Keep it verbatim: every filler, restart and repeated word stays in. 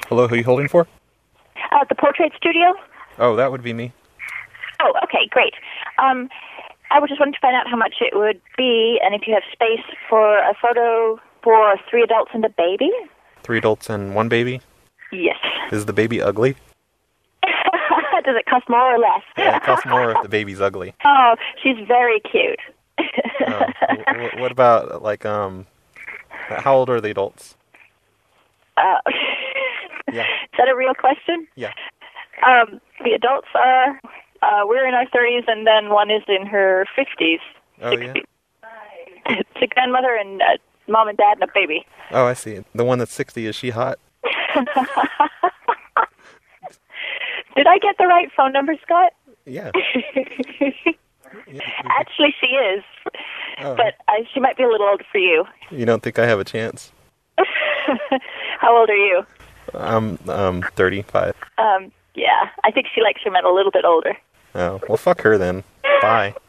Hello, who are you holding for? Uh, the portrait studio? Oh, that would be me. Oh, okay, great. Um, I was just wanting to find out how much it would be and if you have space for a photo for three adults and a baby. Three adults and one baby? Yes. Is the baby ugly? Does it cost more or less? Yeah, it costs more if the baby's ugly. Oh, she's very cute. Oh, w- what about, like, um, how old are the adults? Uh, Yeah. Is that a real question? Yeah. Um, the adults are, uh, we're in our thirties, and then one is in her fifties. Oh, yeah? It's a grandmother and uh, mom and dad and a baby. Oh, I see. The one that's sixty, is she hot? Did I get the right phone number, Scott? Yeah. Actually, she is. Oh. But uh, she might be a little older for you. You don't think I have a chance? How old are you? I'm um thirty-five. Um, yeah, I think she likes your men a little bit older. Oh, well, fuck her then. Bye.